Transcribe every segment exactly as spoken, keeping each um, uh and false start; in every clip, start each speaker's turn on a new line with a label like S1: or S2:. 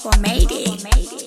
S1: Bubba made it.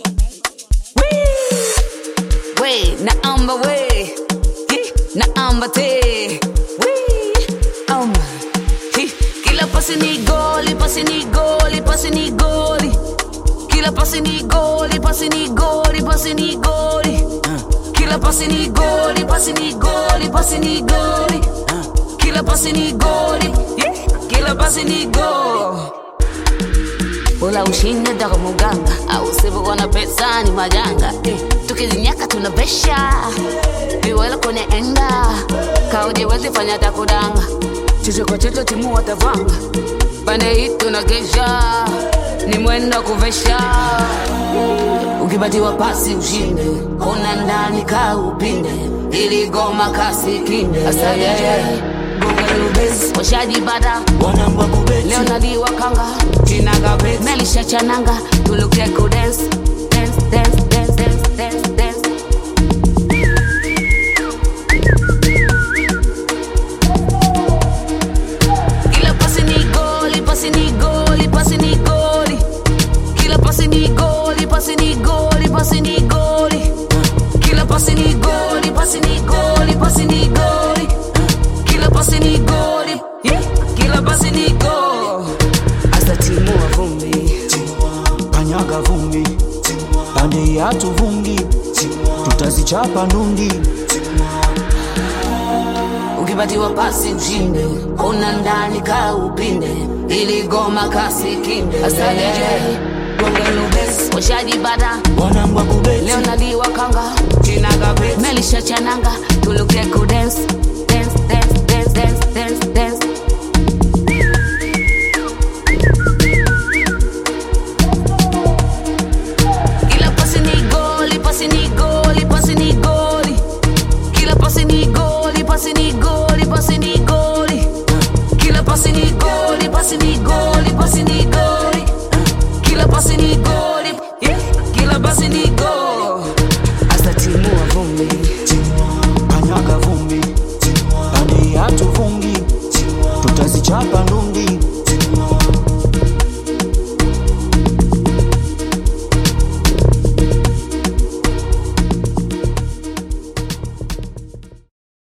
S2: Wait, naamba we, naamba te, um, kila pasi ni goli, pasi ni goli, pasi ni goli, kila pasi ni goli, pasi ni goli, pasi ni goli, kila pasi ni goli, pasi ni goli, pasi ni goli, kila pasi ni goli, kila pasi ni goli. Ula ushinde daga muganga au sibu wana pesa ni majanga eh, tukizinyaka tunabesha viwela kone enda kauje wezi fanya takudanga chicho kwa chicho timu watavanga bande hii tunagesha ni mwenda kuvesha ukibatiwa pasi ushinde kona ndani ka upinde ili goma kasi kinde asaya washaji bada
S3: wanamba kubeti
S2: leo naliwa kanga
S3: Chinaga beti
S2: Melisha chananga tulukia ku dance dance dance dance dance dance dance kila pasi ni goli pasi ni goli pasi ni goli kila pasi ni goli pasi ni goli pasi ni goli kila pasi ni goli pasi ni goli pasi ni goli kila pasi ni goli kila pasi ni goli asa timu wa vumbi
S3: kanyaga vumbi pande yatu vumbi tutazichapa nungi
S2: ukibatiwa pasi ushinde ona ndani ka upinde ili goma kasi kinde asale gonga lubes washaji bada
S3: wanamba kubeti
S2: leo naliwa kanga
S3: Chinaga beti
S2: Melisha chananga tulukia ku dance